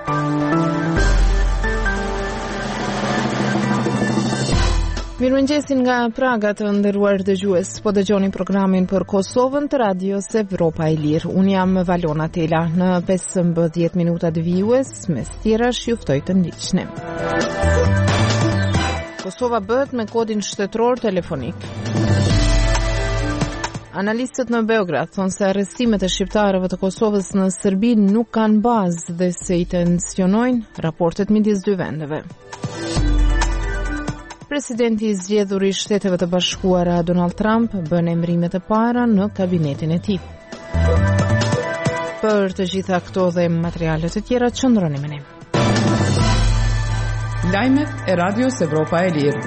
Mirëmëngjesin nga Praga të nderuar dëgjues. Po dëgjoni programin për Kosovën të Radios Evropa e Lirë. Unë jam Valona Tela. Në 15 minutat vijues, mes tjerash ju ftoj të ndiqni. Kosova bëhet me kodin shtetëror telefonik. Analistët në Beograd thonë se arrestimet e shqiptarëve të Kosovës në Serbi nuk kanë bazë dhe se i tensionojnë raportet midis dy vendeve. Presidenti i zgjedhur i Shteteve të Bashkuara Donald Trump bën emërimet e para në kabinetin e tij. Për të gjitha këto dhe materialet e tjera qëndroni me ne. Lajmet e Radios Evropa e Lirë.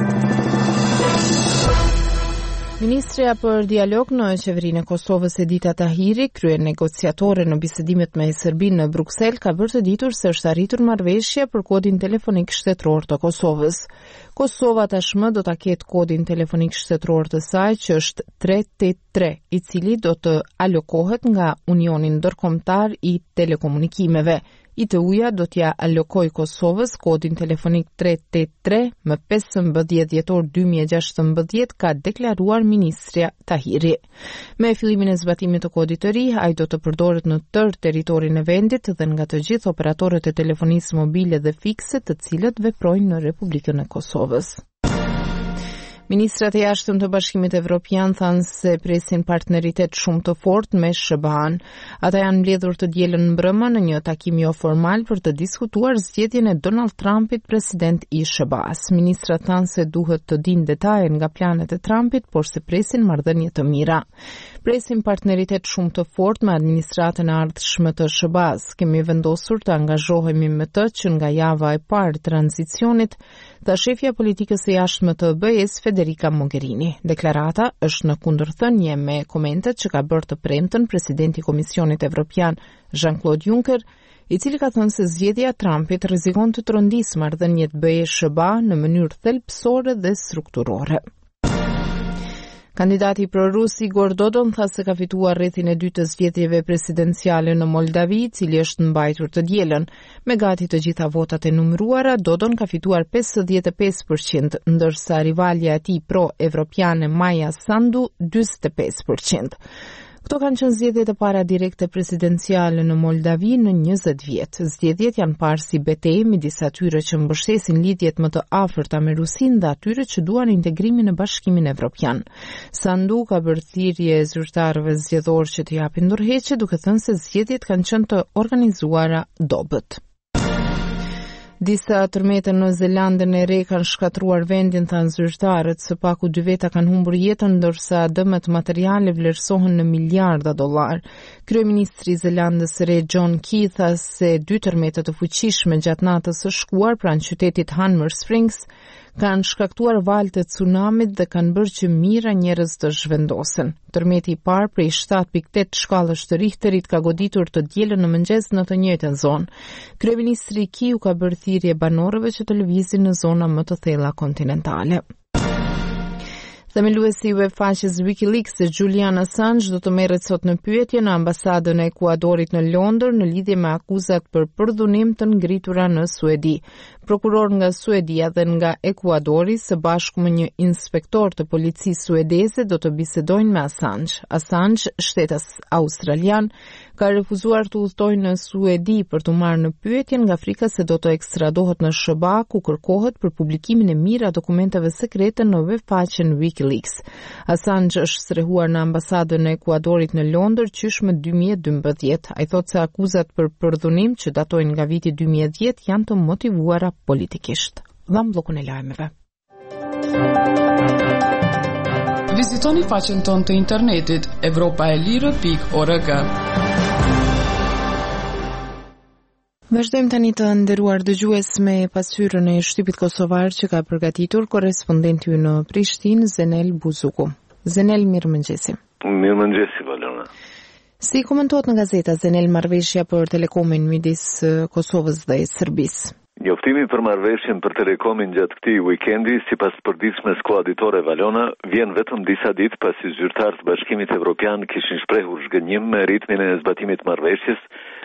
Ministrja për dialog në qeverinë e Kosovës Edita Tahiri, krye negociatore në bisedimet me Serbinë në Bruksel, ka bërë të ditur se është arritur marrëveshje për kodin telefonik shtetëror të Kosovës. Kosova tashmë do ta ketë kodin telefonik shtetëror të saj që është 383, i cili do të alokohet nga Unioni Ndërkombëtar i Telekomunikimeve. ITU-ja do t'ja alokoj Kosovës kodin telefonik 383 më 15 dhjetor 2016, ka deklaruar ministrja Tahiri. Me fillimin e zbatimit të kodit të ri, ai do të përdoret në tërë territorin e vendit dhe nga të gjithë operatorët e telefonisë mobile dhe fikse të cilët veprojnë në Republikën e Kosovës. Ministrat e jashtëm të Bashkimit Evropian thanë se presin partneritet shumë të fortë me SBA-n. Ata janë mbledhur të dielën mbrëmë në një takim jo formal për të diskutuar zgjedhjen e Donald Trumpit president i SBA-s. Ministrat thanë se duhet të dinë detajet nga planet e Trumpit, por se presin marrëdhënie të mira. Presim partneritet shumë të fortë me administratën e ardhshme të SBA-s. Kemi vendosur të angazhohemi me të që nga java e parë e tranzicionit, tha shefja politikës së jashtme të BE-s Federica Mogherini. Deklarata është në kundërthënie me komentet që ka bërë të premten presidenti i Komisionit Evropian Jean-Claude Juncker, i cili ka thënë se zgjedhja e Trumpit rrezikon të trondisë marrëdhëniet BE-SBA në mënyrë thelbësore dhe strukturore. Kandidati prorus Igor Dodon tha se ka fituar rrethin e dytë të zgjedhjeve presidenciale në Moldavi, i cili është mbajtur të dielën. Me gati të gjitha votat e numëruara, Dodon ka fituar 55%, ndërsa rivalja e tij pro-evropiane Maja Sandu 45%. Këto kanë qenë zgjedhjet e para direkte presidenciale në Moldavi në 20 vjet. Zgjedhjet janë parë si betejë midis atyre që mbështesin lidhjet më të afërta me Rusinë dhe atyre që duan integrimin në Bashkimin Evropian. Sandu ka bërë thirrje zyrtarëve zgjedhor që të japin ndërheqje, duke thënë se zgjedhjet kanë qenë të organizuara dobët. Disa tërmete në Zelandën e Re kanë shkatruar vendin, thanë zyrtarët. Së paku 2 veta kanë humbur jetën, ndërsa dëmet materiale vlerësohen në miliarda dollar. Kryeministri i Zelandës së Re John Key tha se 2 tërmete të fuqishme gjatë natës së shkuar pranë qytetit Hammer Springs kanë shkaktuar valë të tsunamit dhe kanë bërë që mijëra njerëz të zhvendosen. Tërmeti i parë prej 7.8 shkallësh të Richterit ka goditur të dielën në mëngjes në të njëjtën zonë. Kryeministri Key u ka bërë thirrje banorëve që të lëvizin në zona më të thella kontinentale. Themeluesi i webfaqes WikiLeaks Julian Assange do të merret sot në pyetje në ambasadën e Ekuadorit në Londër në lidhje me akuzat për përdhunim të ngritura në Suedi. Prokuror nga Suedia dhe nga Ekuadori së bashku me një inspektor të policisë suedeze do të bisedojnë me Assange. Assange, shtetas australian, ka refuzuar të udhtojë në Suedi për të marrë në pyetje nga frika se do të ekstradohet në SBA, ku kërkohet për publikimin e mira dokumenteve sekrete në webfaqen WikiLeaks. Assange është strehuar në ambasadën e Ekuadorit në Londër qysh më 2012. Ai thotë se akuzat për përdhunim që datojnë nga viti 2010 janë të motivuara politikisht. Dham bllokun e lajmeve. Vizitoni faqen tonë të internetit evropaelire.org. Vazhdojmë tani të nderuar dëgjues me pasqyrën e shtypit kosovar që ka përgatitur korrespondenti në Prishtinë, Zenel Buzuku. Zenel, mirëmëngjesi. Mirëmëngjesi, Valona. Si komentohet në gazeta, Zenel, marrëveshja për telekomin midis Kosovës dhe Serbisë? Njoftimi për marrëveshjen për telekomin gjatë këtij wikendi, sipas përditshme skuaditore Valona, vjen vetëm disa ditë pasi zyrtarët të Bashkimit Evropian kishin shprehur zgënjim me ritmin e zbatimit të marrëveshjes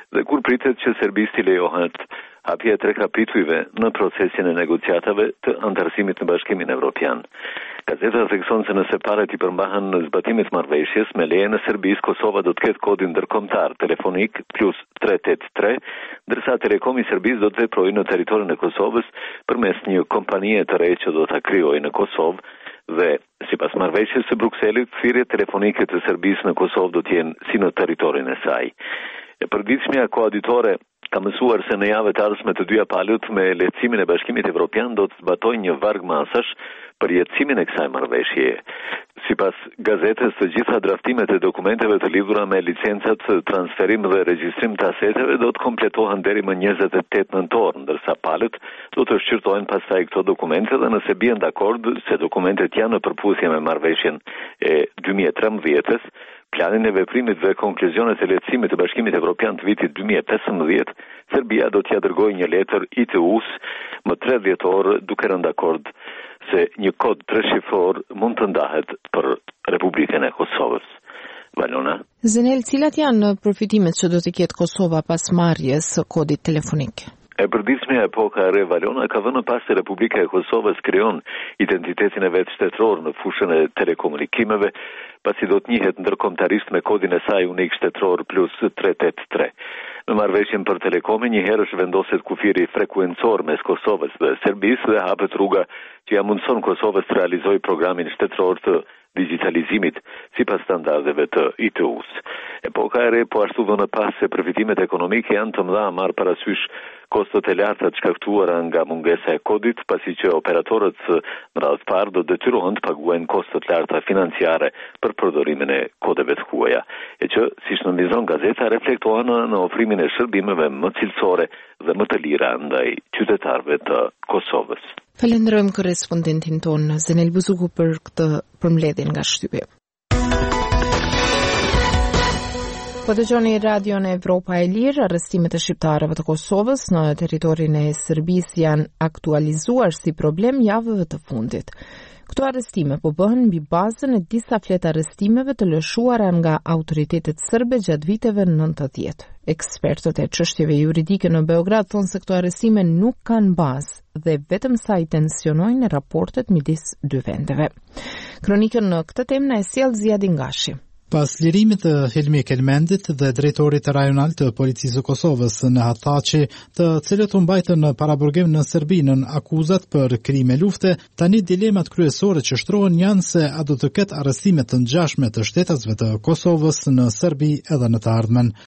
dhe kur pritet që Serbisë t'i lejohet hapja e 3 kapitujve në procesin e negociatave të antarësimit në Bashkimin Evropian. Gazeta thekson se nëse parat i përmbahen në zbatimit marrëveshjes, me lejen e Serbisë, Kosova do të ketë kodin ndërkombëtar telefonik plus 383, ndërsa Telekomi i Serbisë do të veprojë në territorin e Kosovës përmes një kompanie të re që do ta krijojë në Kosovë dhe sipas marrëveshjes së Brukselit, thirrjet telefonike të Serbisë në Kosovë do të jenë si në territorin e saj. E përditshmja koaditore ka mësuar se në javët ardhshme të dyja palët me lehtësimin e Bashkimit Evropian do të zbatojnë një varg masash për jetësimin e kësaj marrëveshje. Sipas gazetës, të gjitha draftimet e dokumenteve të lidhura me licencat, transferim dhe regjistrim të aseteve do të kompletohen deri më 28 nëntor, ndërsa palët do të shqyrtojnë pastaj këto dokumente dhe nëse bien dakord se dokumentet janë në përputhje me marrëveshjen e 2013-s, planin e veprimit dhe konkluzionet e lehtësimit të Bashkimit Evropian të vitit 2015, Serbia do t'ia dërgojë një letër ITU-s më 30 orë duke rënë dakord se një kod 3 shifror mund të ndahet për Republikën e Kosovës. Valona. Zenel, cilat janë përfitimet që do të ketë Kosova pas marrjes së kodit telefonik? E përditshmja epoka e re Valona ka vënë pas se Republika e Kosovës krijon identitetin e vet shtetëror në fushën e telekomunikimeve, pasi do të njihet ndërkombëtarisht me kodin e saj unik shtetëror plus 383. Në marrëveshjen për telekomin, një herësh vendoset kufiri frekuencor mes Kosovës dhe Serbisë dhe hapet rruga që ja mundson Kosovës të realizojë programin shtetëror të digitalizimit sipas standardeve të ITU-s. Epoka e re po ashtu vënë pas se përfitimet ekonomike janë të mëdha marrë parasysh kostot e larta të shkaktuara nga mungesa e kodit, pasi që operatorët në radhë të parë do detyrohen të paguajnë kostot larta financiare për përdorimin e kodeve të huaja, e që, siç nënvizon gazeta, reflektohen në ofrimin e shërbimeve më cilësore dhe më të lira ndaj qytetarëve të Kosovës. Falenderojmë korrespondentin tonë Zenel Buzuku për këtë përmbledhje nga shtypja. Po dëgjoni radion Evropa e Lirë. Arrestimet e shqiptarëve të Kosovës në territorin e Serbisë janë aktualizuar si problem javëve të fundit. Këto arrestime po bëhen mbi bazën e disa fletë arrestimeve të lëshuara nga autoritetet serbe gjatë viteve 90. Ekspertët e çështjeve juridike në Beograd thonë se këto arrestime nuk kanë bazë dhe vetëm sa i tensionojnë raportet midis dy vendeve. Kronikën në këtë temë na e sjell Ziadin Gashi. Pas lirimit të Hilmi Kelmendit dhe drejtorit rajonal të policisë së Kosovës në Hathaçi, të cilët u mbajtën në paraburgim në Serbi në akuzat për krime lufte, tani dilemat kryesore që shtrohen janë se a do të ketë arrestime të ngjashme të shtetasve të Kosovës në Serbi edhe në të ardhmen.